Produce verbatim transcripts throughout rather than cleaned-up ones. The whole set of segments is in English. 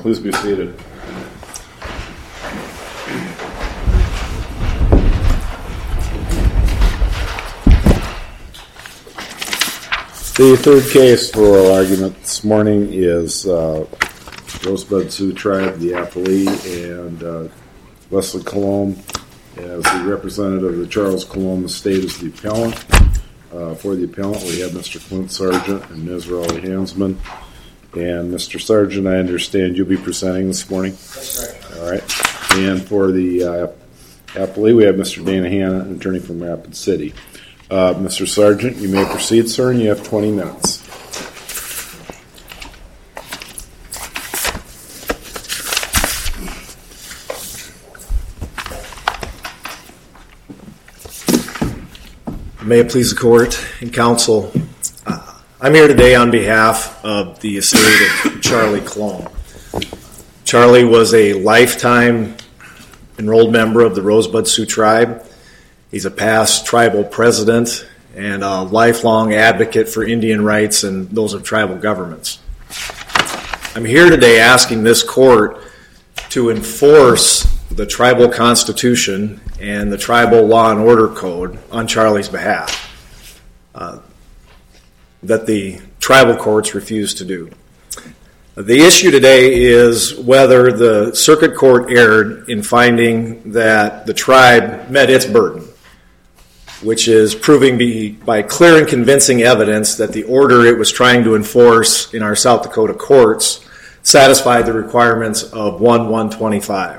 Please be seated. The third case for oral argument this morning is uh, Rosebud Sioux Tribe, the appellee, and uh, Wesley Colomb as the representative of the Charles Colomb estate as the appellant. Uh, for the appellant, we have Mister Clint Sargent and Miz Raleigh Hansman. And Mister Sargent, I understand you'll be presenting this morning? That's right. All right. And for the uh, appellee, we have Mister Dana Hanna, an attorney from Rapid City. Uh, Mister Sargent, you may proceed, sir, and you have twenty minutes. May it please the court and counsel, uh, I'm here today on behalf of the estate of Charlie Colomb. Charlie was a lifetime enrolled member of the Rosebud Sioux Tribe. He's a past tribal president and a lifelong advocate for Indian rights and those of tribal governments. I'm here today asking this court to enforce the tribal constitution and the tribal law and order code on Charlie's behalf uh, that the tribal courts refuse to do. The issue today is whether the circuit court erred in finding that the tribe met its burden, which is proving be, by clear and convincing evidence that the order it was trying to enforce in our South Dakota courts satisfied the requirements of one one twenty-five.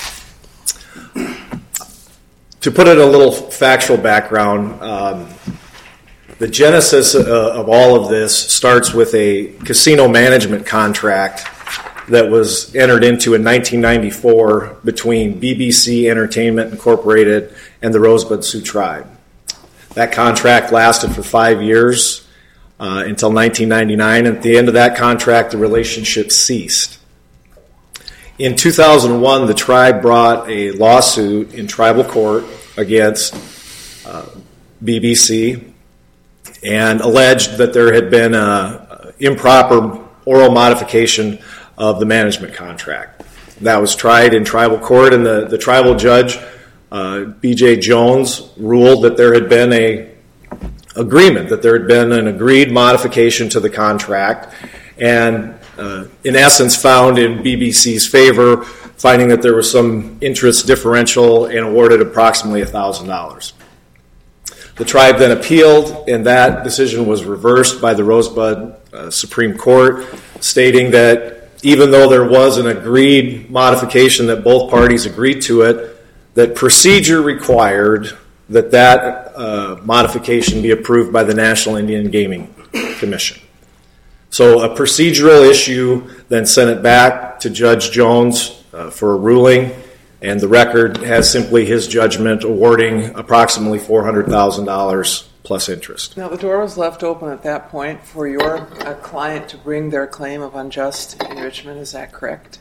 To put it a little factual background, um, the genesis uh, of all of this starts with a casino management contract that was entered into in nineteen ninety-four between B B C Entertainment Incorporated and the Rosebud Sioux Tribe. That contract lasted for five years uh, until nineteen ninety-nine. At the end of that contract, the relationship ceased. In two thousand one, the tribe brought a lawsuit in tribal court against uh, B B C and alleged that there had been an improper oral modification of the management contract. That was tried in tribal court, and the, the tribal judge, uh, B J Jones, ruled that there had been a agreement, that there had been an agreed modification to the contract, and uh, in essence found in B B C's favor, finding that there was some interest differential and awarded approximately one thousand dollars. The tribe then appealed, and that decision was reversed by the Rosebud uh, Supreme Court, stating that even though there was an agreed modification that both parties agreed to it, that procedure required that that uh, modification be approved by the National Indian Gaming Commission. So a procedural issue then sent it back to Judge Jones uh, for a ruling, and the record has simply his judgment awarding approximately four hundred thousand dollars plus interest. Now, the door was left open at that point for your uh, client to bring their claim of unjust enrichment. Is that correct?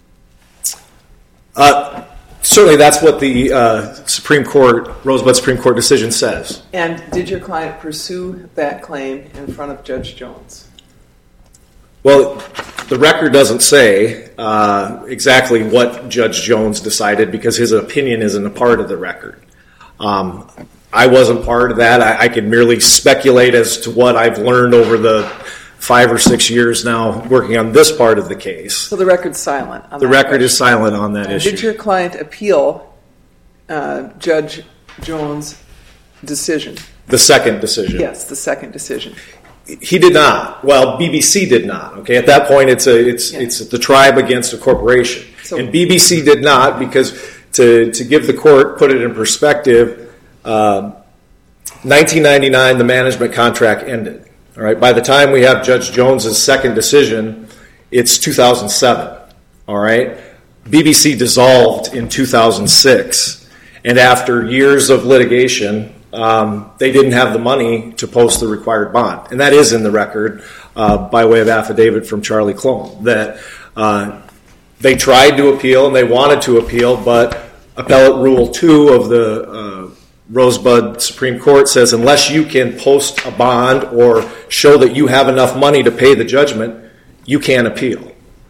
Uh, certainly that's what the uh, Supreme Court, Rosebud Supreme Court decision says. And did your client pursue that claim in front of Judge Jones? Well, the record doesn't say uh, exactly what Judge Jones decided because his opinion isn't a part of the record. Um, I wasn't part of that. I, I can merely speculate as to what I've learned over the five or six years now working on this part of the case. So the record's silent on the that record question. is silent on that And issue. did your client appeal uh, Judge Jones' decision? The second decision. Yes, the second decision. He did not. Well, B B C did not. Okay, at that point, it's a it's Yeah. it's the tribe against a corporation, So- and B B C did not because to to give the court put it in perspective, uh, nineteen ninety-nine the management contract ended. All right, by the time we have Judge Jones's second decision, it's two thousand seven. All right, B B C dissolved in two thousand six, and after years of litigation, Um, they didn't have the money to post the required bond. And that is in the record uh, by way of affidavit from Charlie Colomb, that uh, they tried to appeal and they wanted to appeal, but Appellate Rule two of the uh, Rosebud Supreme Court says unless you can post a bond or show that you have enough money to pay the judgment, you can't appeal.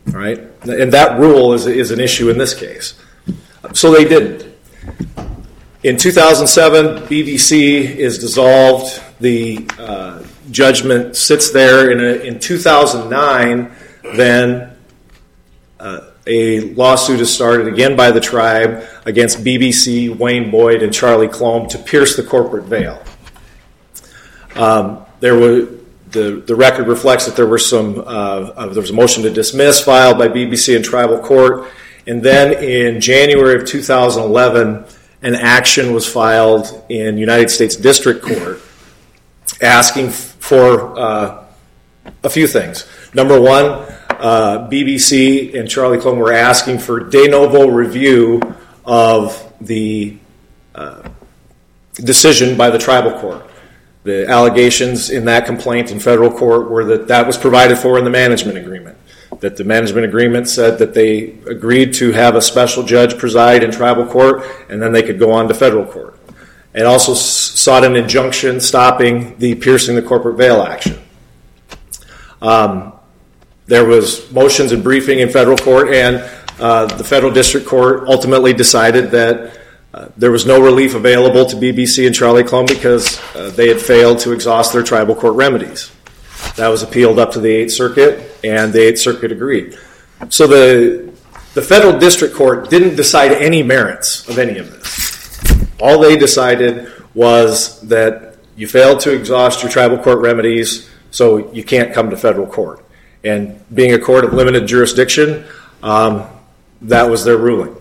All right? And that rule is, is an issue in this case. So they didn't. In two thousand seven, B B C is dissolved. The uh, judgment sits there. In, a, in two thousand nine, then uh, a lawsuit is started again by the tribe against B B C, Wayne Boyd, and Charlie Clome to pierce the corporate veil. Um, there were the the record reflects that there were some uh, uh, there was a motion to dismiss filed by B B C in tribal court, and then in January of two thousand eleven, an action was filed in United States District Court asking for uh, a few things. Number one, uh, B B C and Charlie Clome were asking for de novo review of the uh, decision by the tribal court. The allegations in that complaint in federal court were that that was provided for in the management agreement, that the management agreement said that they agreed to have a special judge preside in tribal court, and then they could go on to federal court. It also s- sought an injunction stopping the piercing the corporate veil action. Um, there was motions and briefing in federal court, and uh, the federal district court ultimately decided that uh, there was no relief available to B B C and Charlie Clome because uh, they had failed to exhaust their tribal court remedies. That was appealed up to the Eighth Circuit, and the Eighth Circuit agreed. So the the federal district court didn't decide any merits of any of this. All they decided was that you failed to exhaust your tribal court remedies, so you can't come to federal court. And being a court of limited jurisdiction, um, that was their ruling.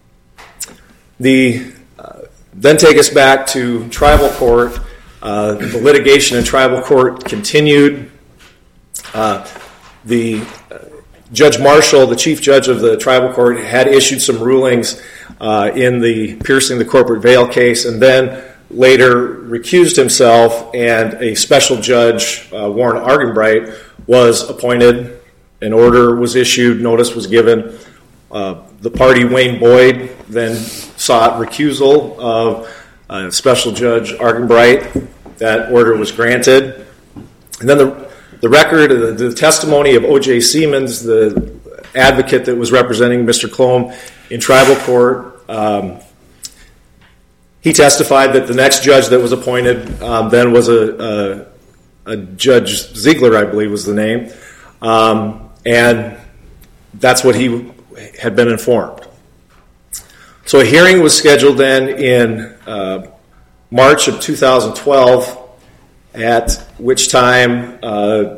The uh, then take us back to tribal court. Uh, the litigation in tribal court continued. Uh, the uh, Judge Marshall, the chief judge of the tribal court, had issued some rulings uh, in the piercing the corporate veil case, and then later recused himself, and a special judge, uh, Warren Argenbright, was appointed. An order was issued, notice was given. Uh, the party, Wayne Boyd, then sought recusal of uh, Special Judge Argenbright. That order was granted. And then the, the record, the, the testimony of O J Siemens, the advocate that was representing Mister Clome in tribal court, um, he testified that the next judge that was appointed um, then was a, a, a Judge Ziegler, I believe was the name. Um, and that's what he had been informed. So a hearing was scheduled then in uh, March of two thousand twelve, at which time uh,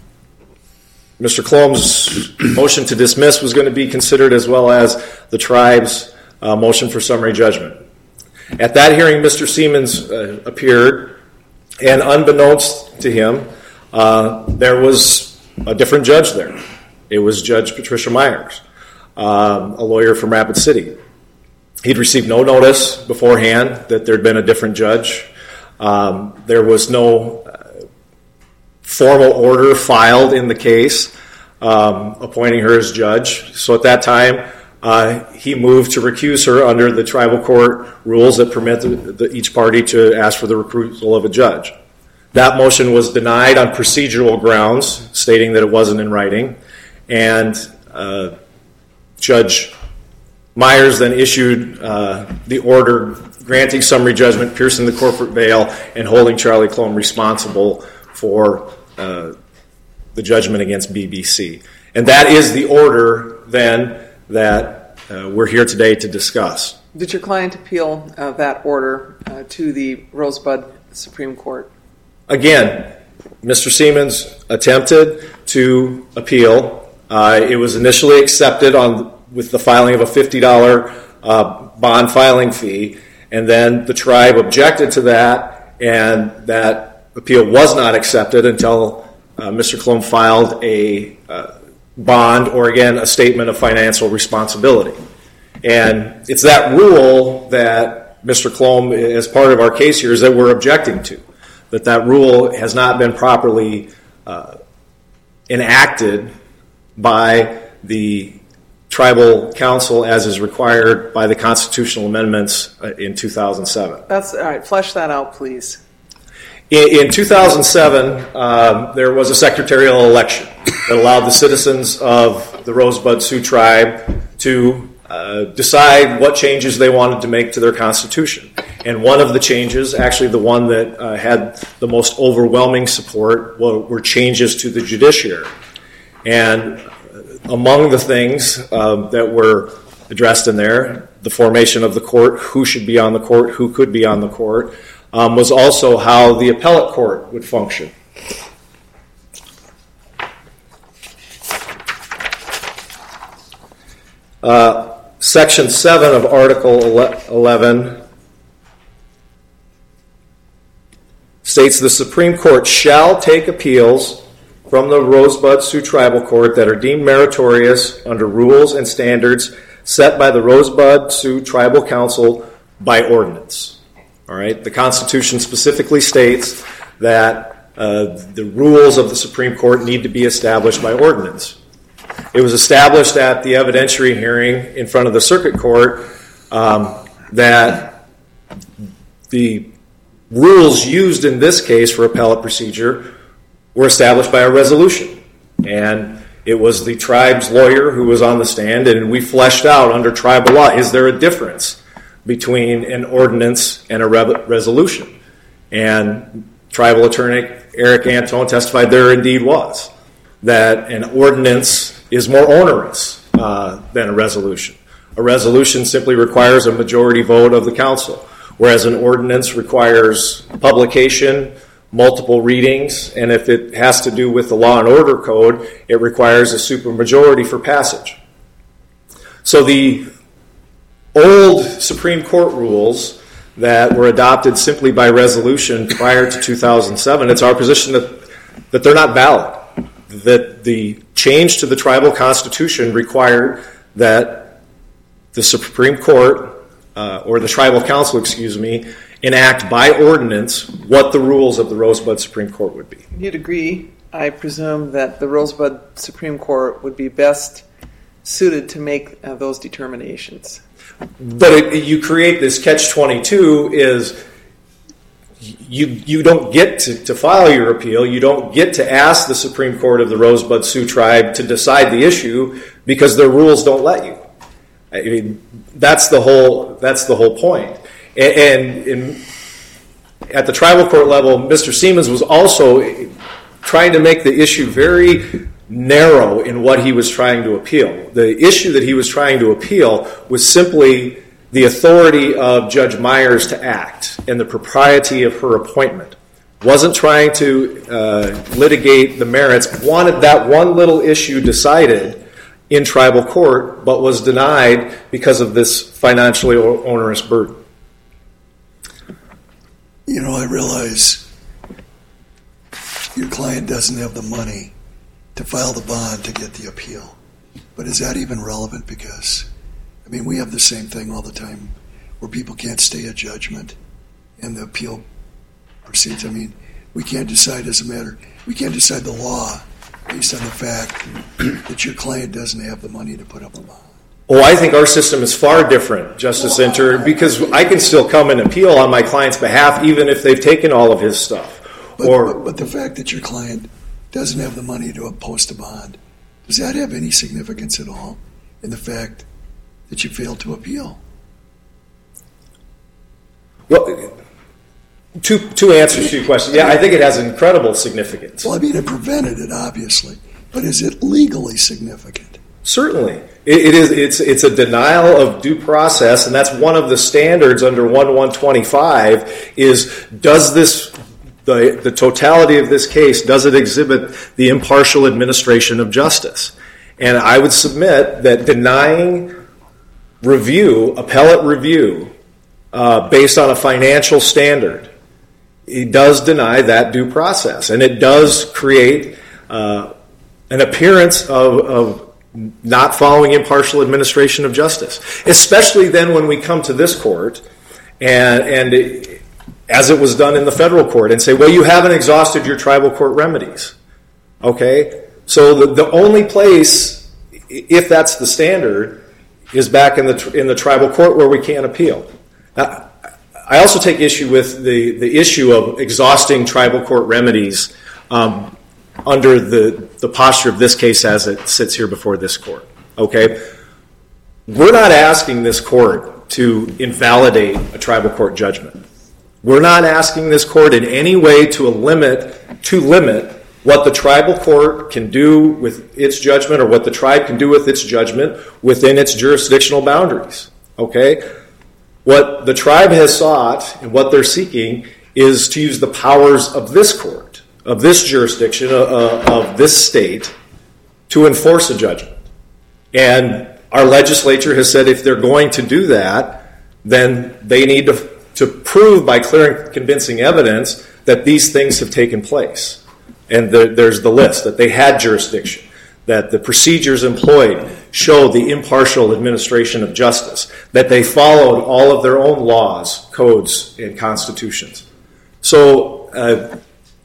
Mister Clome's motion to dismiss was going to be considered, as well as the tribe's uh, motion for summary judgment. At that hearing, Mister Siemens uh, appeared, and unbeknownst to him, uh, there was a different judge there. It was Judge Patricia Myers, um, a lawyer from Rapid City. He'd received no notice beforehand that there'd been a different judge. Um, there was no uh, formal order filed in the case um, appointing her as judge. So at that time, uh, he moved to recuse her under the tribal court rules that permit the, the, each party to ask for the recusal of a judge. That motion was denied on procedural grounds, stating that it wasn't in writing. And uh, Judge Myers then issued uh, the order granting summary judgment, piercing the corporate veil, and holding Charlie Clome responsible for uh, the judgment against B B C. And that is the order, then, that uh, we're here today to discuss. Did your client appeal uh, that order uh, to the Rosebud Supreme Court? Again, Mister Siemens attempted to appeal. Uh, it was initially accepted on with the filing of a fifty dollars uh, bond filing fee, and then the tribe objected to that, and that appeal was not accepted until uh, Mister Clome filed a uh, bond, or again, a statement of financial responsibility. And it's that rule that Mister Clome, as part of our case here, is that we're objecting to, that that rule has not been properly uh, enacted by the tribal council as is required by the constitutional amendments uh, in two thousand seven. That's all right. Flesh that out, please. In, in two thousand seven, um, there was a secretarial election. that allowed the citizens of the Rosebud Sioux tribe to uh, decide what changes they wanted to make to their constitution. And one of the changes, actually the one that uh, had the most overwhelming support, were, were changes to the judiciary. And among the things uh, that were addressed in there, the formation of the court, who should be on the court, who could be on the court, um, was also how the appellate court would function. Uh, section seven of Article eleven states the Supreme Court shall take appeals from the Rosebud Sioux Tribal Court that are deemed meritorious under rules and standards set by the Rosebud Sioux Tribal Council by ordinance. All right. The Constitution specifically states that uh, the rules of the Supreme Court need to be established by ordinance. It was established at the evidentiary hearing in front of the circuit court um, that the rules used in this case for appellate procedure were established by a resolution. And it was the tribe's lawyer who was on the stand, and we fleshed out under tribal law, is there a difference between an ordinance and a re- resolution? And tribal attorney Eric Antone testified there indeed was, that an ordinance is more onerous uh, than a resolution. A resolution simply requires a majority vote of the council, whereas an ordinance requires publication, multiple readings, and if it has to do with the law and order code, it requires a supermajority for passage. So the old Supreme Court rules that were adopted simply by resolution prior to two thousand seven, it's our position that, that they're not valid, that the change to the tribal constitution required that the Supreme Court, uh, or the tribal council, excuse me, enact by ordinance what the rules of the Rosebud Supreme Court would be. You'd agree, I presume, that the Rosebud Supreme Court would be best suited to make uh, those determinations. But it, you create this catch twenty-two is you you don't get to, to file your appeal, you don't get to ask the Supreme Court of the Rosebud Sioux tribe to decide the issue because their rules don't let you. I mean, that's the whole that's the whole point. And in, at the tribal court level, Mister Siemens was also trying to make the issue very narrow in what he was trying to appeal. The issue that he was trying to appeal was simply the authority of Judge Myers to act and the propriety of her appointment. Wasn't trying to uh, litigate the merits, wanted that one little issue decided in tribal court, but was denied because of this financially onerous burden. You know, I realize your client doesn't have the money to file the bond to get the appeal. But is that even relevant? Because, I mean, we have the same thing all the time where people can't stay a judgment and the appeal proceeds. I mean, we can't decide as a matter, we can't decide the law based on the fact that your client doesn't have the money to put up a bond. Oh, I think our system is far different, Justice Inter, because I can still come and appeal on my client's behalf even if they've taken all of his stuff. But, or, but, but the fact that your client doesn't have the money to post a bond, does that have any significance at all in the fact that you failed to appeal? Well, two, two answers to your question. Yeah, I think it has incredible significance. Well, I mean, it prevented it, obviously. But is it legally significant? Certainly. It, it is. It's it's a denial of due process, and that's one of the standards under one one twenty-five is does this, the, the totality of this case, does it exhibit the impartial administration of justice? And I would submit that denying review, appellate review, uh, based on a financial standard, it does deny that due process. And it does create uh, an appearance of, of not following impartial administration of justice, especially then when we come to this court and, and it, as it was done in the federal court and say, well, you haven't exhausted your tribal court remedies. Okay? So the, the only place, if that's the standard, is back in the in the tribal court where we can't appeal. Now, I also take issue with the, the issue of exhausting tribal court remedies um, under the, the posture of this case as it sits here before this court. Okay? We're not asking this court to invalidate a tribal court judgment. We're not asking this court in any way to limit to limit what the tribal court can do with its judgment or what the tribe can do with its judgment within its jurisdictional boundaries. Okay? What the tribe has sought and what they're seeking is to use the powers of this court, of this jurisdiction, uh, of this state, to enforce a judgment. And our legislature has said if they're going to do that, then they need to, to prove by clear and convincing evidence that these things have taken place. And the, there's the list, that they had jurisdiction, that the procedures employed show the impartial administration of justice, that they followed all of their own laws, codes, and constitutions. So uh,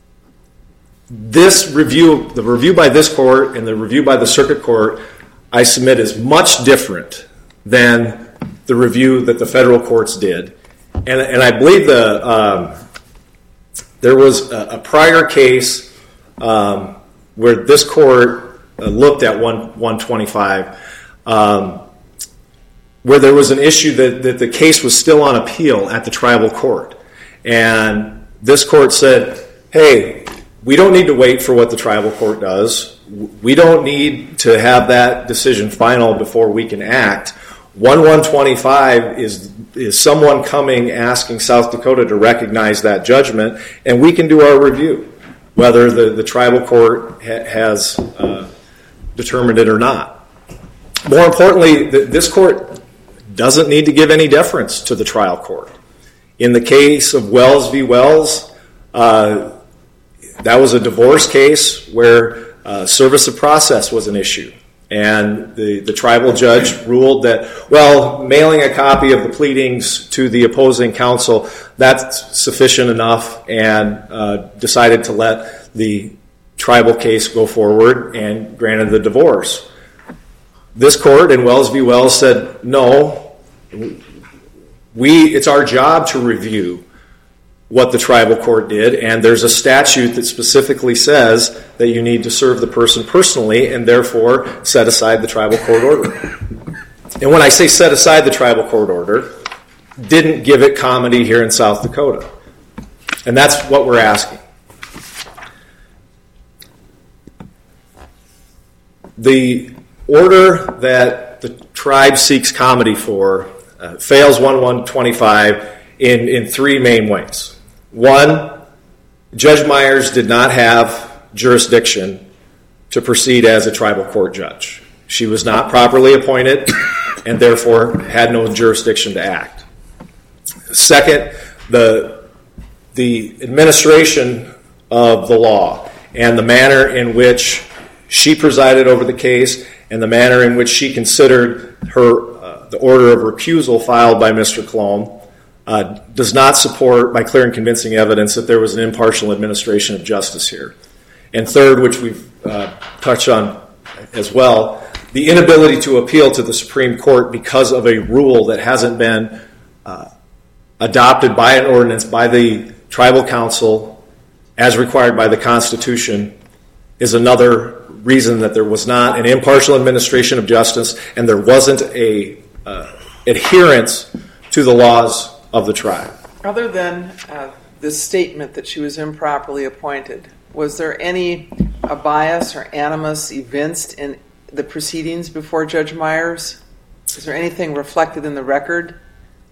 this review, the review by this court and the review by the circuit court, I submit is much different than the review that the federal courts did. And, and I believe the um, there was a, a prior case um, where this court uh, looked at one twenty-five, um, where there was an issue that, that the case was still on appeal at the tribal court. And this court said, hey, we don't need to wait for what the tribal court does. We don't need to have that decision final before we can act. one twenty-five is is someone coming asking South Dakota to recognize that judgment, and we can do our review, whether the, the tribal court ha- has uh, determined it or not. More importantly, the, this court doesn't need to give any deference to the trial court. In the case of Wells v. Wells, uh, that was a divorce case where uh, service of process was an issue. And the, the tribal judge ruled that, well, mailing a copy of the pleadings to the opposing counsel, that's sufficient enough, and uh, decided to let the tribal case go forward and granted the divorce. This court in Wells v. Wells said, no, we it's our job to review what the tribal court did, and there's a statute that specifically says that you need to serve the person personally and therefore set aside the tribal court order. And when I say set aside the tribal court order, didn't give it comity here in South Dakota. And that's what we're asking. The order that the tribe seeks comity for uh, fails one twenty-five in, in three main ways. One, Judge Myers did not have jurisdiction to proceed as a tribal court judge. She was not properly appointed and therefore had no jurisdiction to act. Second, the, the administration of the law and the manner in which she presided over the case and the manner in which she considered her uh, the order of recusal filed by Mister Colomb Uh, does not support, by clear and convincing evidence, that there was an impartial administration of justice here. And third, which we've uh, touched on as well, the inability to appeal to the Supreme Court because of a rule that hasn't been uh, adopted by an ordinance by the tribal council as required by the Constitution is another reason that there was not an impartial administration of justice and there wasn't a uh, adherence to the laws of the tribe. Other than uh, this statement that she was improperly appointed, was there any uh, bias or animus evinced in the proceedings before Judge Myers? Is there anything reflected in the record?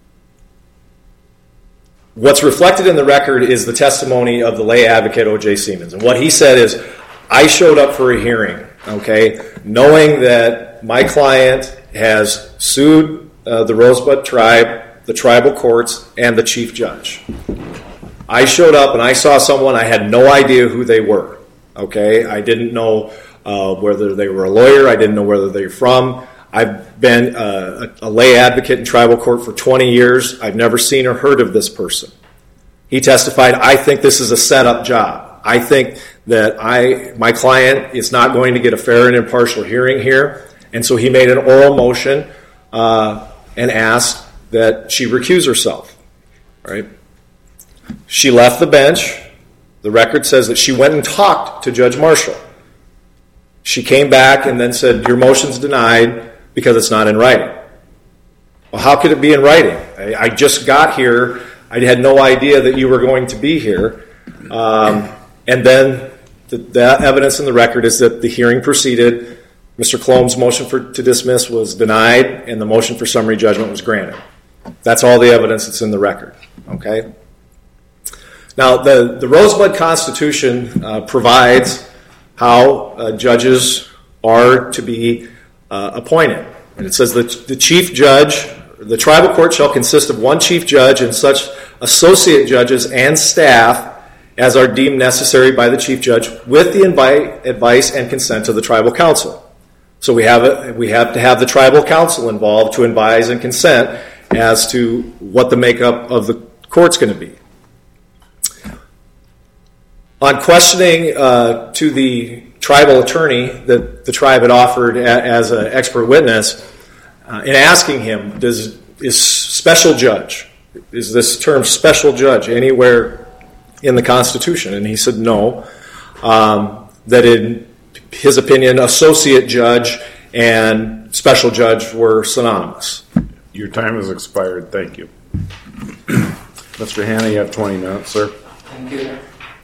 What's reflected in the record is the testimony of the lay advocate O J Siemens. And what he said is, I showed up for a hearing, okay, knowing that my client has sued uh, the Rosebud tribe, the tribal courts, and the chief judge. I showed up and I saw someone, I had no idea who they were, okay? I didn't know uh, whether they were a lawyer, I didn't know whether they were from. I've been uh, a, a lay advocate in tribal court for twenty years. I've never seen or heard of this person. He testified, I think this is a set-up job. I think that I, my client is not going to get a fair and impartial hearing here, and so he made an oral motion uh, and asked that she recuse herself. Right? She left the bench. The record says that she went and talked to Judge Marshall. She came back and then said, your motion's denied because it's not in writing. Well, how could it be in writing? I, I just got here. I had no idea that you were going to be here. Um, and then the, the evidence in the record is that the hearing proceeded. Mister Colom's motion for, to dismiss was denied, and the motion for summary judgment was granted. That's all the evidence that's in the record. Okay. Now, the, the Rosebud Constitution uh, provides how uh, judges are to be uh, appointed. And it says that the chief judge, the tribal court shall consist of one chief judge and such associate judges and staff as are deemed necessary by the chief judge with the invite, advice and consent of the tribal council. So we have a, we have to have the tribal council involved to advise and consent as to what the makeup of the court's going to be. On questioning uh, to the tribal attorney that the tribe had offered a, as an expert witness, uh, in asking him, does is special judge, is this term special judge anywhere in the Constitution? And he said no, um, that in his opinion, associate judge and special judge were synonymous. Your time has expired. Thank you. Mister Hanna, you have twenty minutes, sir. Thank you.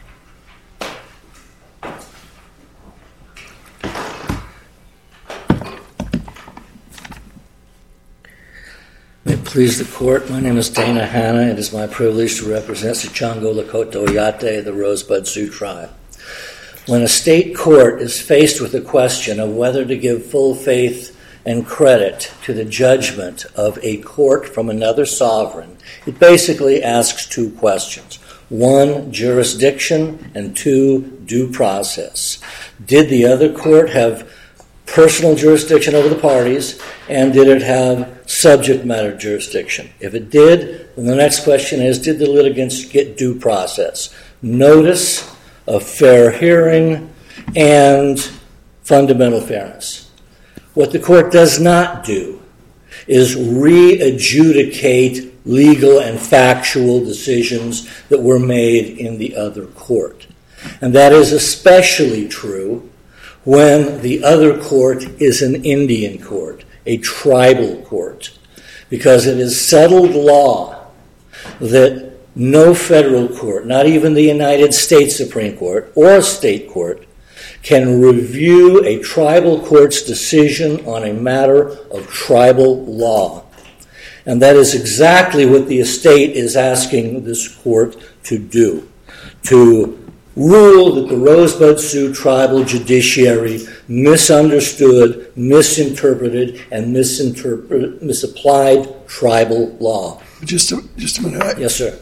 May it please the court, my name is Dana Hanna. It is my privilege to represent Sicango Lakota Oyate, the Rosebud Sioux tribe. When a state court is faced with the question of whether to give full faith and credit to the judgment of a court from another sovereign, it basically asks two questions. One, jurisdiction, and two, due process. Did the other court have personal jurisdiction over the parties, and did it have subject matter jurisdiction? If it did, then the next question is, did the litigants get due process? Notice of fair hearing and fundamental fairness. What the court does not do is re-adjudicate legal and factual decisions that were made in the other court. And that is especially true when the other court is an Indian court, a tribal court, because it is settled law that no federal court, not even the United States Supreme Court or a state court, can review a tribal court's decision on a matter of tribal law. And that is exactly what the estate is asking this court to do, to rule that the Rosebud Sioux tribal judiciary misunderstood, misinterpreted, and misinterpret, misapplied tribal law. Just a, just a minute. I, yes, sir.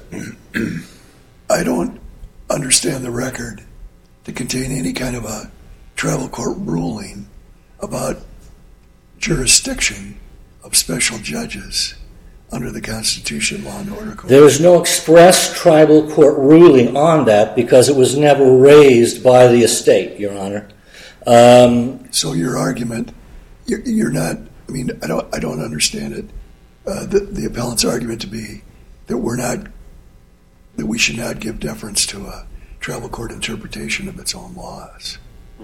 I don't understand the record to contain any kind of a tribal court ruling about jurisdiction of special judges under the Constitution, Law and Order Code. There is no express tribal court ruling on that because it was never raised by the estate, Your Honor. Um, so your argument, you're, you're not, I mean, I don't, I don't understand it. Uh, the, the appellant's argument to be that we're not, that we should not give deference to a tribal court interpretation of its own laws.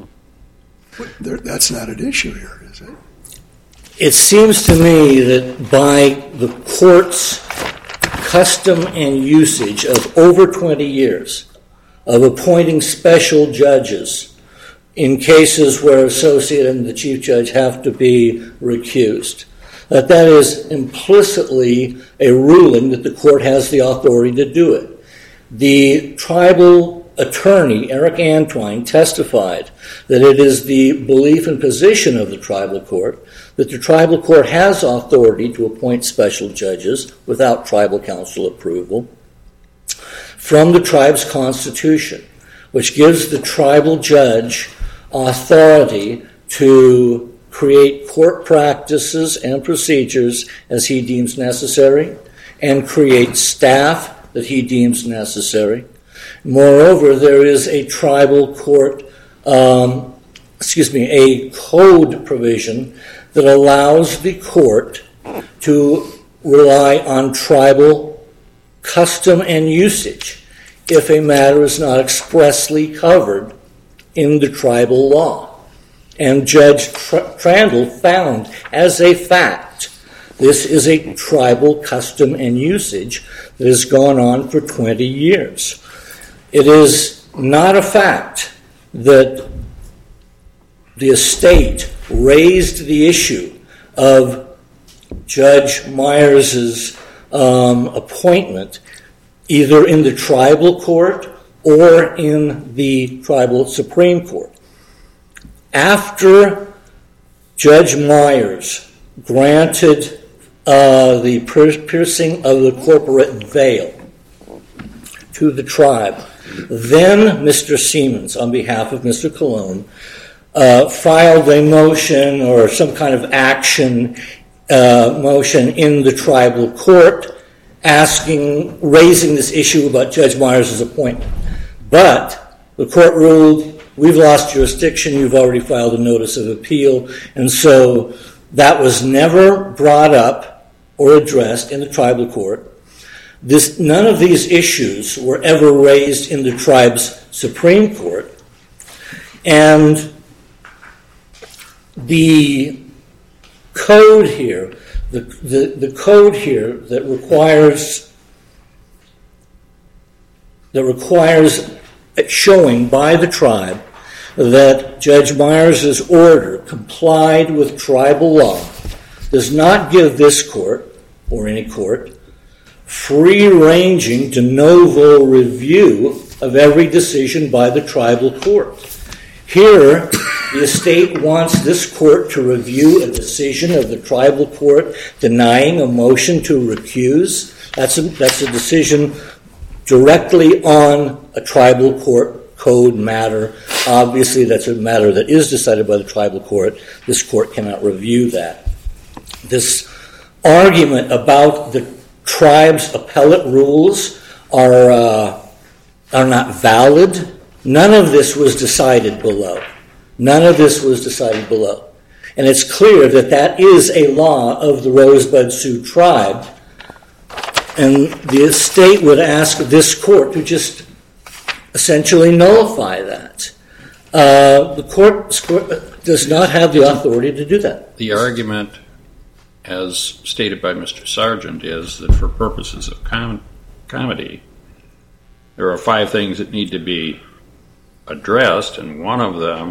But there, that's not an issue here, is it? It seems to me that by the court's custom and usage of over twenty years of appointing special judges in cases where associate and the chief judge have to be recused, that that is implicitly a ruling that the court has the authority to do it. The tribal attorney, Eric Antwine, testified that it is the belief and position of the tribal court that the tribal court has authority to appoint special judges without tribal council approval from the tribe's constitution, which gives the tribal judge authority to create court practices and procedures as he deems necessary and create staff that he deems necessary. Moreover, there is a tribal court, um, excuse me, a code provision that allows the court to rely on tribal custom and usage if a matter is not expressly covered in the tribal law. And Judge Crandall found as a fact this is a tribal custom and usage that has gone on for twenty years. It is not a fact that the estate raised the issue of Judge Myers's um, appointment either in the tribal court or in the tribal Supreme Court. After Judge Myers granted uh, the piercing of the corporate veil to the tribe, then Mister Siemens, on behalf of Mister Colon, uh, filed a motion or some kind of action uh, motion in the tribal court asking, raising this issue about Judge Myers' appointment. But the court ruled, we've lost jurisdiction, you've already filed a notice of appeal, and so that was never brought up or addressed in the tribal court. This, none of these issues were ever raised in the tribe's Supreme Court, and the code here, the, the, the code here that requires that requires showing by the tribe that Judge Myers' order complied with tribal law does not give this court, or any court, free-ranging de novo review of every decision by the tribal court. Here, the estate wants this court to review a decision of the tribal court denying a motion to recuse. That's a, that's a decision directly on a tribal court code matter. Obviously, that's a matter that is decided by the tribal court. This court cannot review that. This argument about the tribe's appellate rules are uh, are not valid. None of this was decided below. None of this was decided below. And it's clear that that is a law of the Rosebud Sioux tribe. And the estate would ask this court to just essentially nullify that. Uh, the court does not have the authority to do that. The argument, as stated by Mister Sargent, is that for purposes of com- comedy, there are five things that need to be addressed, and one of them,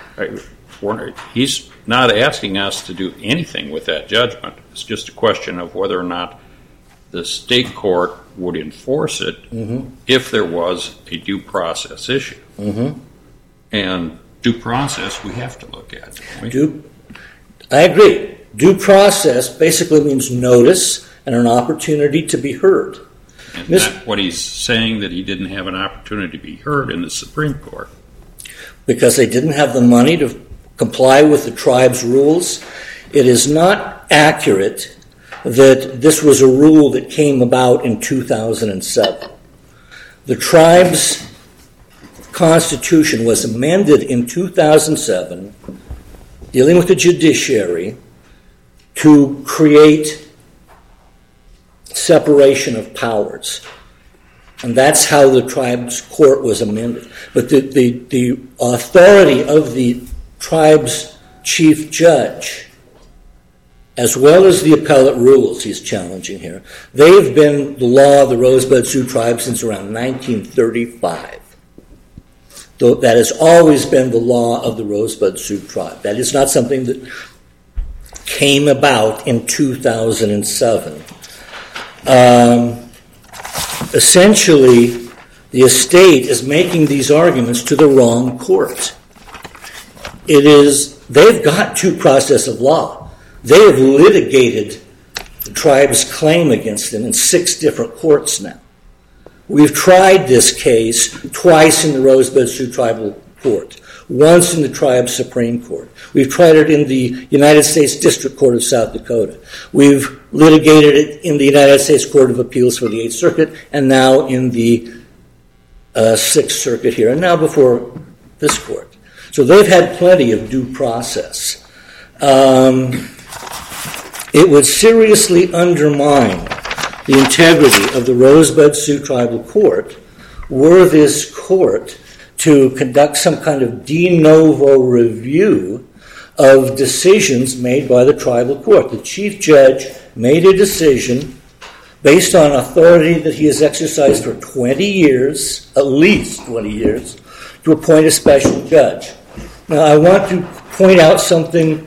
he's not asking us to do anything with that judgment. It's just a question of whether or not the state court would enforce it mm-hmm. if there was a due process issue. Mm-hmm. And due process we have to look at. Due, I agree. Due process basically means notice and an opportunity to be heard. And Miz- that's what he's saying, that he didn't have an opportunity to be heard in the Supreme Court. Because they didn't have the money to comply with the tribe's rules. It is not accurate that this was a rule that came about in two thousand seven. The tribe's constitution was amended in two thousand seven, dealing with the judiciary, to create separation of powers. And that's how the tribe's court was amended. But the, the, the authority of the tribe's chief judge, as well as the appellate rules he's challenging here, they've been the law of the Rosebud Sioux tribe since around nineteen thirty-five. Though that has always been the law of the Rosebud Sioux tribe. That is not something that came about in two thousand seven. Um, essentially, the estate is making these arguments to the wrong court. It is, they've got due process of law. They have litigated the tribe's claim against them in six different courts now. We've tried this case twice in the Rosebud Sioux Tribal Court, once in the tribe's Supreme Court. We've tried it in the United States District Court of South Dakota. We've litigated it in the United States Court of Appeals for the Eighth Circuit, and now in the uh, Sixth Circuit here, and now before this court. So they've had plenty of due process. Um, it would seriously undermine the integrity of the Rosebud Sioux Tribal Court were this court to conduct some kind of de novo review of decisions made by the tribal court. The chief judge made a decision based on authority that he has exercised for twenty years, at least twenty years, to appoint a special judge. Now, I want to point out something.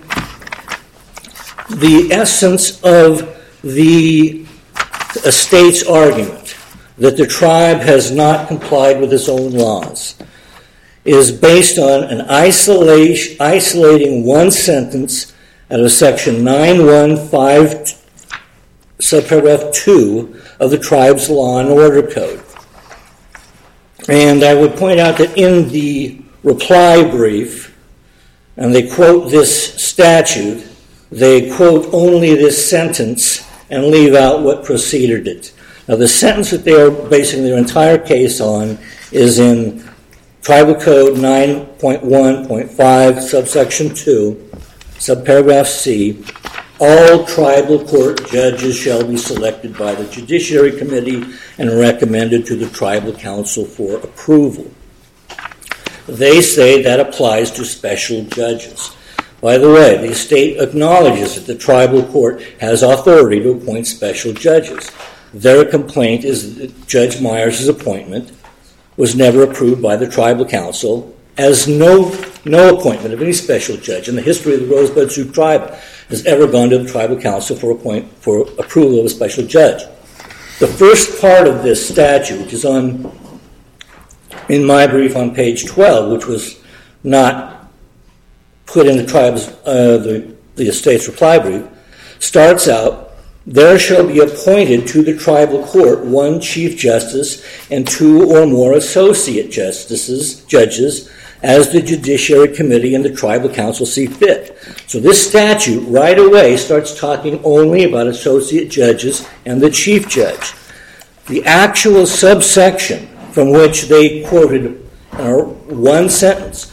The essence of the estate's argument that the tribe has not complied with its own laws is based on an isolation, isolating one sentence out of section nine one five, subparagraph two of the tribe's law and order code. And I would point out that in the reply brief, and they quote this statute, they quote only this sentence and leave out what preceded it. Now, the sentence that they are basing their entire case on is in Tribal Code nine point one point five, subsection two, subparagraph C. All tribal court judges shall be selected by the Judiciary Committee and recommended to the Tribal Council for approval. They say that applies to special judges. By the way, the estate acknowledges that the tribal court has authority to appoint special judges. Their complaint is that Judge Myers' appointment was never approved by the Tribal Council, as no, no appointment of any special judge in the history of the Rosebud Sioux tribe has ever gone to the Tribal Council for, appoint, for approval of a special judge. The first part of this statute is on, in my brief on page twelve, which was not put in the tribe's, uh, the, the estate's reply brief, starts out, there shall be appointed to the tribal court one chief justice and two or more associate justices, judges, as the Judiciary Committee and the Tribal Council see fit. So this statute right away starts talking only about associate judges and the chief judge. The actual subsection from which they quoted uh, one sentence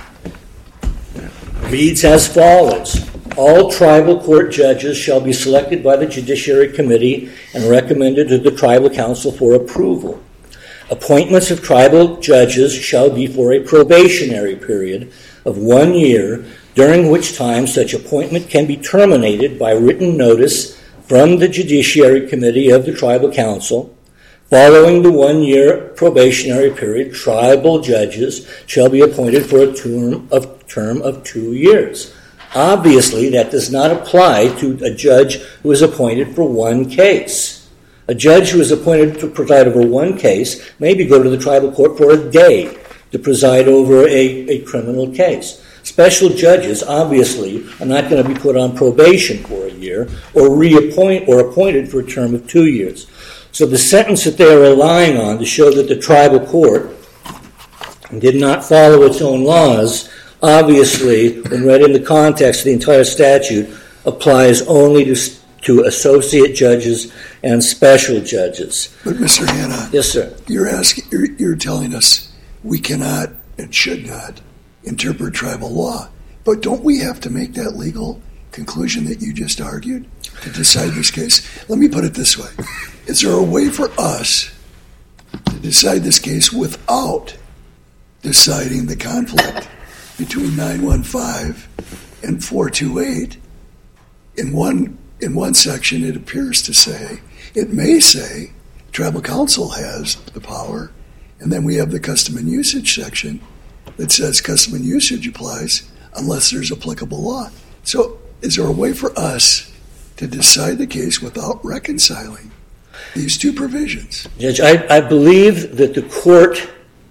reads as follows. All tribal court judges shall be selected by the Judiciary Committee and recommended to the Tribal Council for approval. Appointments of tribal judges shall be for a probationary period of one year, during which time such appointment can be terminated by written notice from the Judiciary Committee of the Tribal Council. Following the one-year probationary period, tribal judges shall be appointed for a term of, term of two years. Obviously, that does not apply to a judge who is appointed for one case. A judge who is appointed to preside over one case maybe go to the tribal court for a day to preside over a, a criminal case. Special judges, obviously, are not going to be put on probation for a year or reappoint or appointed for a term of two years. So the sentence that they are relying on to show that the tribal court did not follow its own laws, obviously, when read in the context of the entire statute, applies only to, to associate judges and special judges. But Mister Hanna, yes, sir. You're asking, you're, you're telling us we cannot and should not interpret tribal law. But don't we have to make that legal conclusion that you just argued to decide this case? Let me put it this way. Is there a way for us to decide this case without deciding the conflict between nine one five and four two eight? In one, in one section, it appears to say, it may say, Tribal Council has the power, and then we have the custom and usage section that says custom and usage applies unless there's applicable law. So is there a way for us to decide the case without reconciling these two provisions? Judge, I, I believe that the court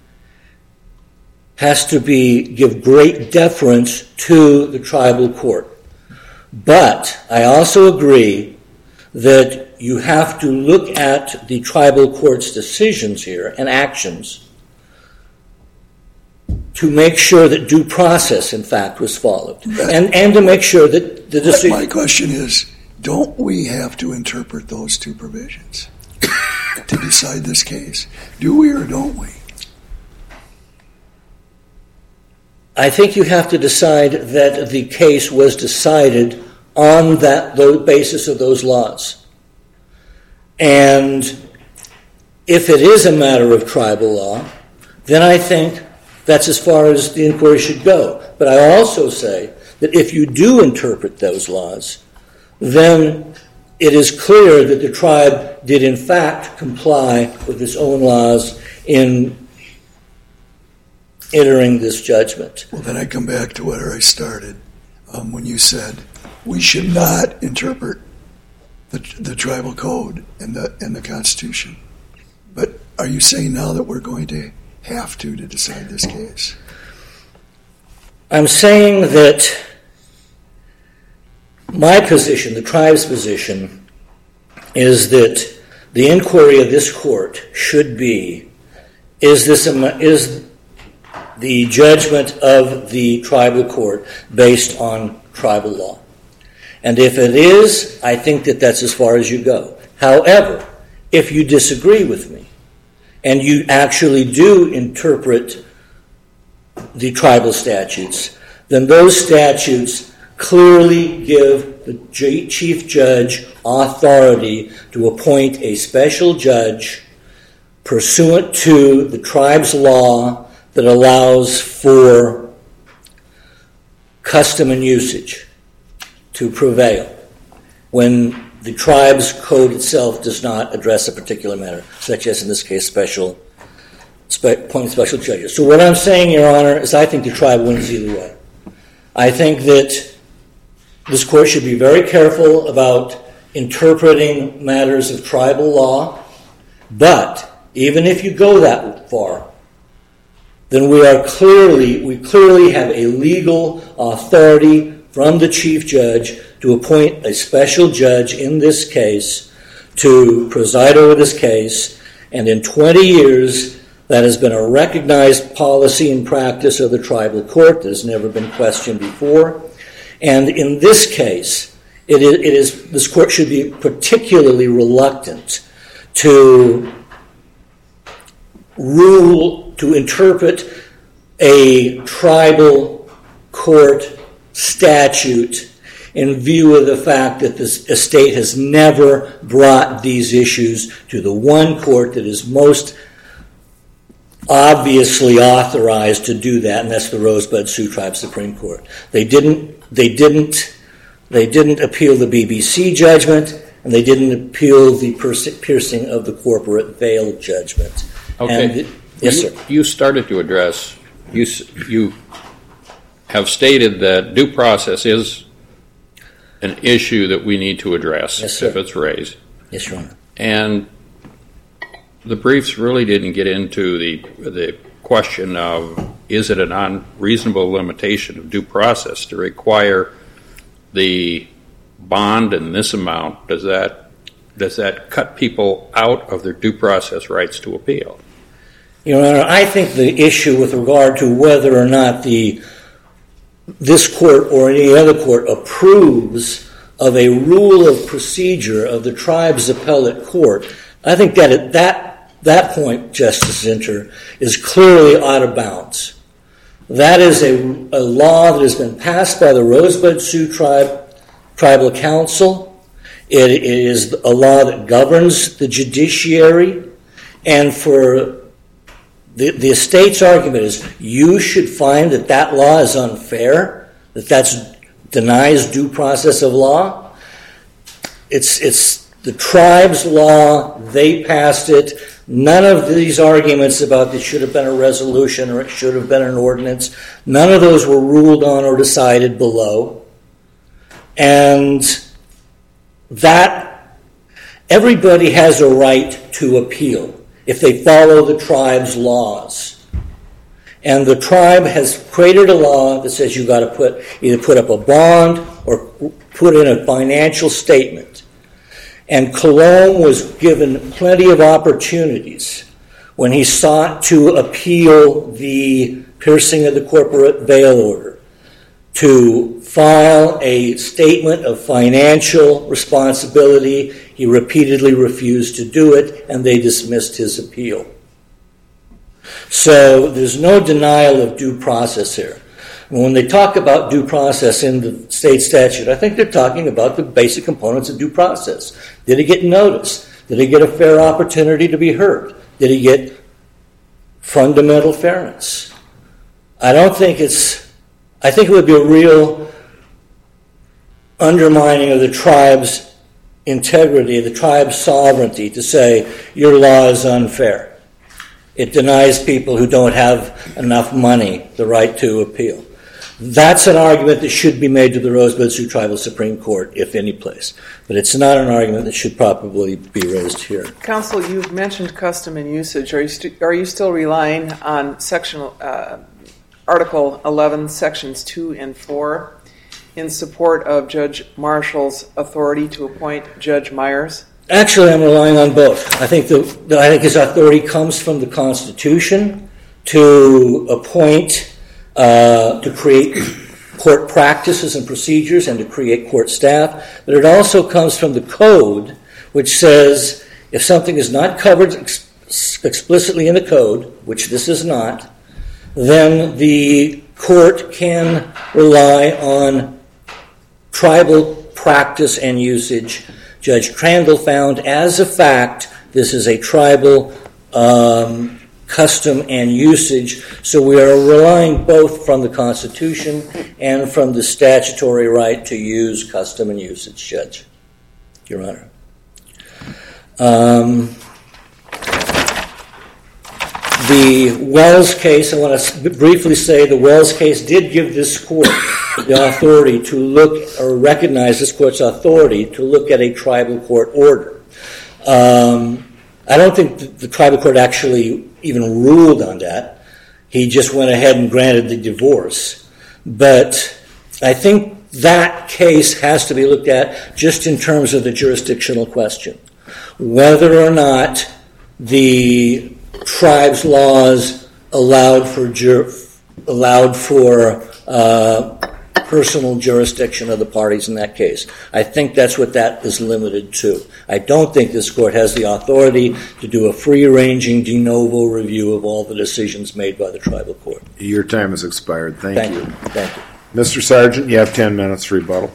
has to be give great deference to the tribal court. But I also agree that you have to look at the tribal court's decisions here and actions to make sure that due process, in fact, was followed. That, and, and to make sure that the decision... My question is, don't we have to interpret those two provisions to decide this case? Do we or don't we? I think you have to decide that the case was decided on that the basis of those laws. And if it is a matter of tribal law, then I think that's as far as the inquiry should go. But I also say that if you do interpret those laws, then it is clear that the tribe did in fact comply with its own laws in entering this judgment. Well, then I come back to where I started um, when you said we should not interpret the, the tribal code and the and the Constitution. But are you saying now that we're going to have to to decide this case? I'm saying that my position, the tribe's position, is that the inquiry of this court should be, is this a, is the judgment of the tribal court based on tribal law? And if it is, I think that that's as far as you go. However, if you disagree with me, and you actually do interpret the tribal statutes, then those statutes clearly give the chief judge authority to appoint a special judge pursuant to the tribe's law that allows for custom and usage to prevail when the tribe's code itself does not address a particular matter, such as in this case special spe- appointing special judges. So what I'm saying, Your Honor, is I think the tribe wins either way. I think that this court should be very careful about interpreting matters of tribal law, but even if you go that far, then we are clearly, we clearly have a legal authority from the chief judge to appoint a special judge in this case to preside over this case, and in twenty years that has been a recognized policy and practice of the tribal court that has never been questioned before. And in this case, it is, it is this court should be particularly reluctant to rule, to interpret a tribal court statute in view of the fact that this estate has never brought these issues to the one court that is most obviously authorized to do that, and that's the Rosebud Sioux Tribe Supreme Court. They didn't. They didn't. They didn't appeal the B B C judgment, and they didn't appeal the piercing of the corporate veil judgment. Okay. And it, yes, you, sir. You started to address. You you have stated that due process is an issue that we need to address Yes, sir. if it's raised. Yes, Your Honor. And the briefs really didn't get into the the question of, is it an unreasonable limitation of due process to require the bond in this amount? Does that does that cut people out of their due process rights to appeal? Your Honor, I think the issue with regard to whether or not the this court or any other court approves of a rule of procedure of the tribe's appellate court, I think that at that that point, Justice Zinter, is clearly out of bounds. That is a, a law that has been passed by the Rosebud Sioux Tribe Tribal Council. It, it is a law that governs the judiciary, and for the, the estate's argument is you should find that that law is unfair, that that denies due process of law. It's it's the tribe's law. They passed it. None of these arguments about it should have been a resolution or it should have been an ordinance, none of those were ruled on or decided below. And that everybody has a right to appeal if they follow the tribe's laws. And the tribe has created a law that says you've got to put either put up a bond or put in a financial statement. And Colomb was given plenty of opportunities when he sought to appeal the piercing of the corporate veil order to file a statement of financial responsibility. He repeatedly refused to do it, and they dismissed his appeal. So there's no denial of due process here. When they talk about due process in the state statute, I think they're talking about the basic components of due process. Did he get notice? Did he get a fair opportunity to be heard? Did he get fundamental fairness? I don't think it's, I think it would be a real undermining of the tribe's integrity, the tribe's sovereignty, to say your law is unfair. It denies people who don't have enough money the right to appeal. That's an argument that should be made to the Rosebud Sioux Tribal Supreme Court, if any place. But it's not an argument that should probably be raised here. Counsel, you've mentioned custom and usage. Are you, st- are you still relying on section, uh, Article eleven, Sections two and four in support of Judge Marshall's authority to appoint Judge Myers? Actually, I'm relying on both. I think the, the I think his authority comes from the Constitution to appoint, uh, to create court practices and procedures and to create court staff, but it also comes from the Code, which says if something is not covered ex- explicitly in the Code, which this is not, then the court can rely on tribal practice and usage. Judge Crandall found, as a fact, this is a tribal um, custom and usage, so we are relying both from the Constitution and from the statutory right to use custom and usage, Judge, Your Honor. Um, the Wells case, I want to briefly say the Wells case did give this court the authority to look, or recognize this court's authority to look at a tribal court order. Um, I don't think the, the tribal court actually even ruled on that. He just went ahead and granted the divorce. But I think that case has to be looked at just in terms of the jurisdictional question. Whether or not the tribe's laws allowed for jur- allowed for uh, personal jurisdiction of the parties in that case. I think that's what that is limited to. I don't think this court has the authority to do a free-ranging de novo review of all the decisions made by the tribal court. Your time has expired. Thank, Thank you. you. Thank you. Mister Sargent, you have ten minutes to rebuttal.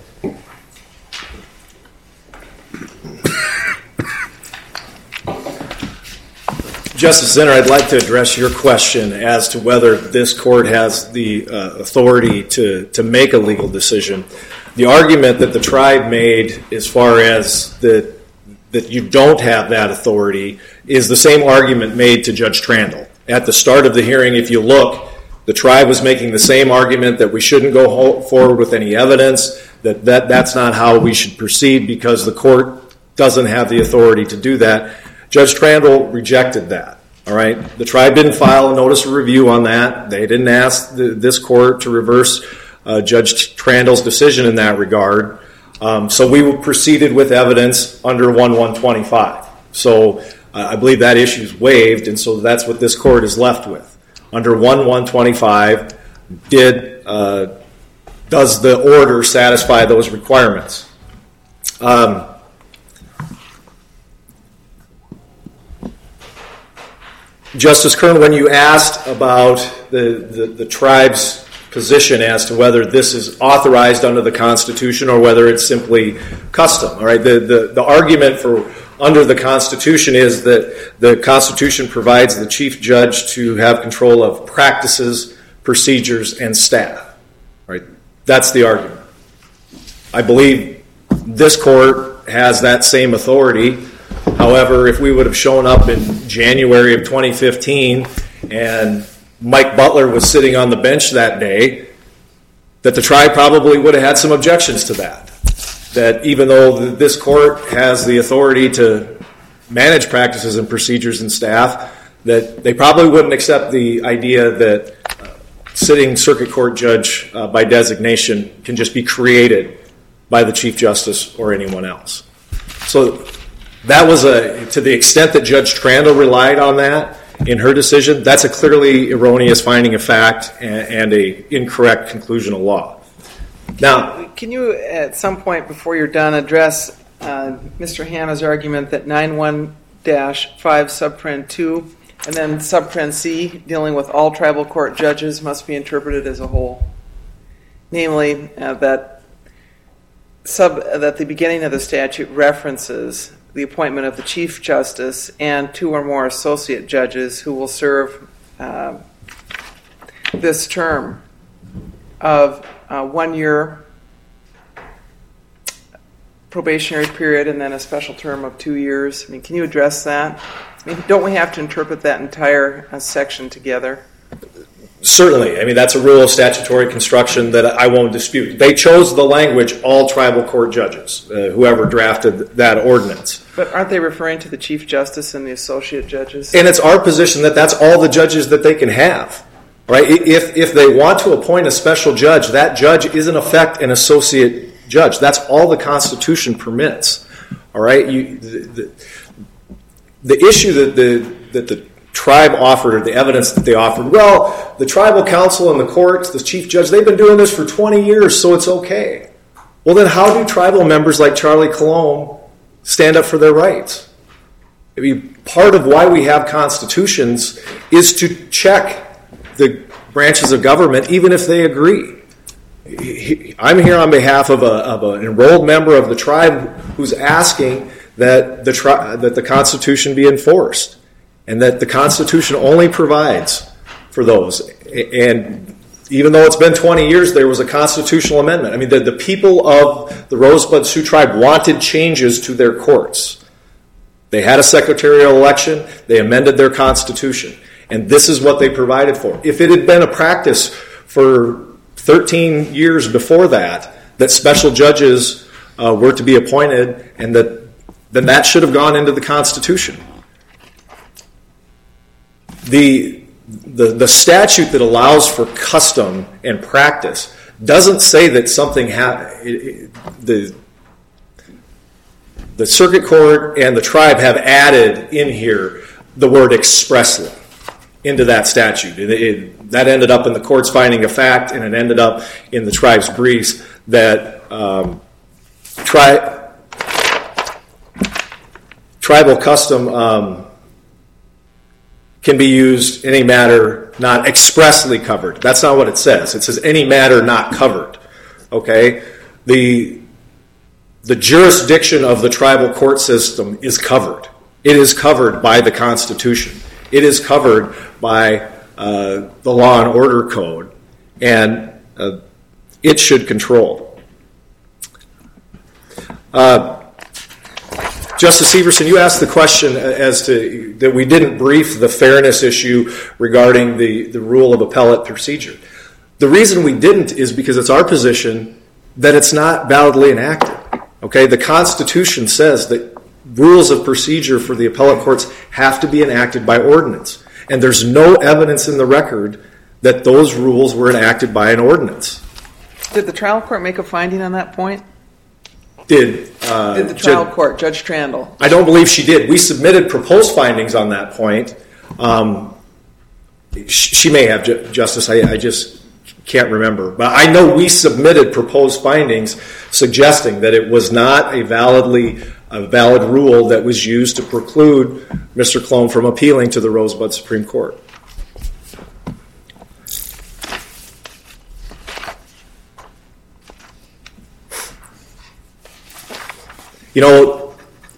Justice Zinner, I'd like to address your question as to whether this court has the uh, authority to, to make a legal decision. The argument that the tribe made as far as that that you don't have that authority is the same argument made to Judge Crandall. At the start of the hearing, if you look, the tribe was making the same argument that we shouldn't go forward with any evidence, that, that that's not how we should proceed because the court doesn't have the authority to do that. Judge Crandall rejected that, all right? The tribe didn't file a notice of review on that. They didn't ask the, this court to reverse uh, Judge Crandall's decision in that regard. Um, so we proceeded with evidence under one one twenty-five. So uh, I believe that issue is waived, and so that's what this court is left with. Under one one twenty-five, did uh, does the order satisfy those requirements? Um, Justice Kern, when you asked about the, the, the tribe's position as to whether this is authorized under the Constitution or whether it's simply custom, all right, the, the, the argument for under the Constitution is that the Constitution provides the chief judge to have control of practices, procedures, and staff, right? That's the argument. I believe this court has that same authority. However, if we would have shown up in January of twenty fifteen and Mike Butler was sitting on the bench that day, that the tribe probably would have had some objections to that. That even though this court has the authority to manage practices and procedures and staff, that they probably wouldn't accept the idea that uh, sitting circuit court judge uh, by designation can just be created by the Chief Justice or anyone else. So that was a, to the extent that Judge Crandall relied on that in her decision, that's a clearly erroneous finding of fact and, and a incorrect conclusion of law. Now, can you, at some point before you're done, address uh, Mister Hanna's argument that nine one dash five subparen two and then subparen C, dealing with all tribal court judges, must be interpreted as a whole? Namely, uh, that sub that the beginning of the statute references the appointment of the Chief Justice and two or more associate judges who will serve uh, this term of uh, one year probationary period and then a special term of two years. I mean, can you address that? I mean, don't we have to interpret that entire uh, section together? Certainly. I mean, that's a rule of statutory construction that I won't dispute. They chose the language, all tribal court judges, uh, whoever drafted that ordinance. But aren't they referring to the Chief Justice and the associate judges? And it's our position that that's all the judges that they can have. Right? If, if they want to appoint a special judge, that judge is in effect an associate judge. That's all the Constitution permits. All right? You, the, the, the issue that the, that the tribe offered, or the evidence that they offered, well, the tribal council and the courts, the chief judge, they've been doing this for twenty years, so it's okay. Well, then how do tribal members like Charlie Colomb stand up for their rights? I mean, part of why we have constitutions is to check the branches of government, even if they agree. I'm here on behalf of, a, of an enrolled member of the tribe who's asking that the tri- that the Constitution be enforced, and that the Constitution only provides for those. And even though it's been twenty years, there was a constitutional amendment. I mean, the, the people of the Rosebud Sioux tribe wanted changes to their courts. They had a secretarial election. They amended their Constitution. And this is what they provided for. If it had been a practice for thirteen years before that, that special judges uh, were to be appointed, and that then that should have gone into the Constitution. The, the, the statute that allows for custom and practice doesn't say that something ha- it, it, the the circuit court and the tribe have added in here the word expressly into that statute. It, it, that ended up in the court's finding of fact, and it ended up in the tribe's briefs that um, tri- tribal custom um, can be used in any matter not expressly covered. That's not what it says. It says any matter not covered. Okay? The the jurisdiction of the tribal court system is covered. It is covered by the Constitution. It is covered by uh, the Law and Order Code, and uh, it should control. Uh, Justice Everson, you asked the question as to that we didn't brief the fairness issue regarding the, the rule of appellate procedure. The reason we didn't is because it's our position that it's not validly enacted. Okay, the Constitution says that rules of procedure for the appellate courts have to be enacted by ordinance. And there's no evidence in the record that those rules were enacted by an ordinance. Did the trial court make a finding on that point? Did, uh, did the trial Judge, court, Judge Trandle? I don't believe she did. We submitted proposed findings on that point. Um, she may have, Justice. I, I just can't remember. But I know we submitted proposed findings suggesting that it was not a validly a valid rule that was used to preclude Mister Colomb from appealing to the Rosebud Supreme Court. You know,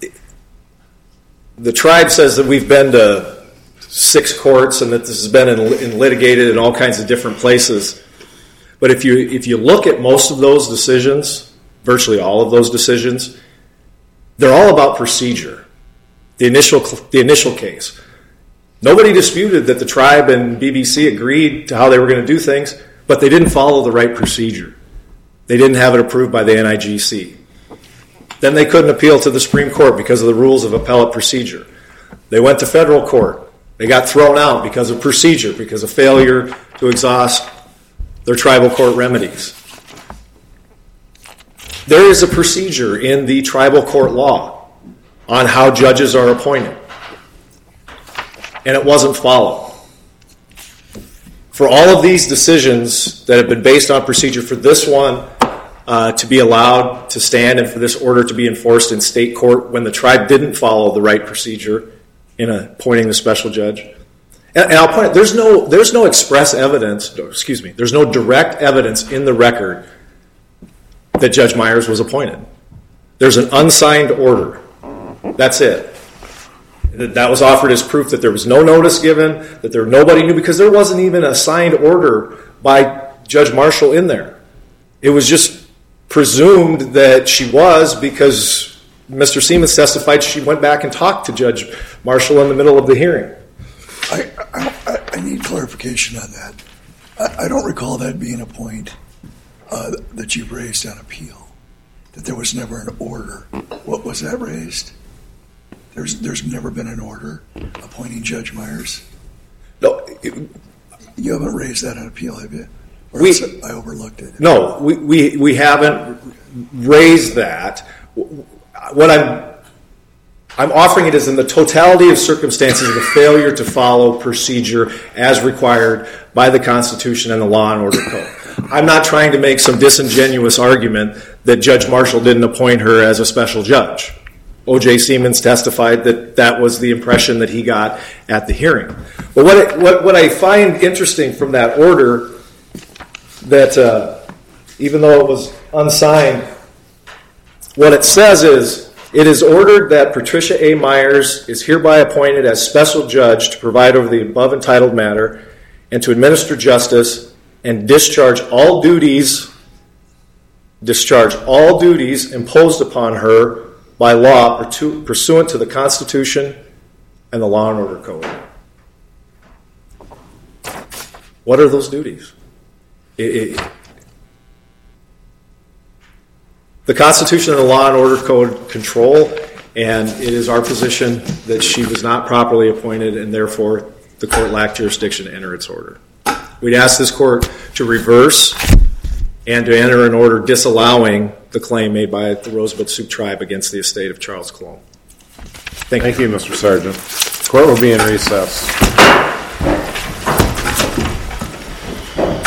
the tribe says that we've been to six courts and that this has been in, in litigated in all kinds of different places. But if you if you look at most of those decisions, virtually all of those decisions, they're all about procedure. The initial the initial case. Nobody disputed that the tribe and B B C agreed to how they were going to do things, but they didn't follow the right procedure. They didn't have it approved by the N I G C. Then they couldn't appeal to the Supreme Court because of the rules of appellate procedure. They went to federal court. They got thrown out because of procedure, because of failure to exhaust their tribal court remedies. There is a procedure in the tribal court law on how judges are appointed, and it wasn't followed. For all of these decisions that have been based on procedure, for this one uh, to be allowed to stand and for this order to be enforced in state court when the tribe didn't follow the right procedure in appointing the special judge. And, and I'll point out, there's no, there's no express evidence, excuse me, there's no direct evidence in the record that Judge Myers was appointed. There's an unsigned order That's it. That was offered as proof that there was no notice given, that there nobody knew, because there wasn't even a signed order by Judge Marshall in there. It was just presumed that she was, because Mister Siemens testified she went back and talked to Judge Marshall in the middle of the hearing. I, I, I need clarification on that. I, I don't recall that being a point uh, that you raised on appeal, that there was never an order. What was that raised? There's there's never been an order appointing Judge Myers? No, it, you haven't raised that on appeal, have you? Or we, I overlooked it. No, we, we, we haven't raised that. What I'm I'm offering it as in the totality of circumstances of the failure to follow procedure as required by the Constitution and the Law and Order Code. I'm not trying to make some disingenuous argument that Judge Marshall didn't appoint her as a special judge. O J Siemens testified that that was the impression that he got at the hearing. But what it, what, what I find interesting from that order, that uh, even though it was unsigned, what it says is, it is ordered that Patricia A. Myers is hereby appointed as special judge to preside over the above entitled matter and to administer justice and discharge all duties, discharge all duties imposed upon her by law pursuant to the Constitution and the Law and Order Code. What are those duties? It, it, the Constitution and the Law and Order Code control, and it is our position that she was not properly appointed, and therefore the court lacked jurisdiction to enter its order. We'd ask this court to reverse and to enter an order disallowing the claim made by the Rosebud Sioux Tribe against the estate of Charles Colon. Thank you. Thank you, Mister Sargent. The court will be in recess.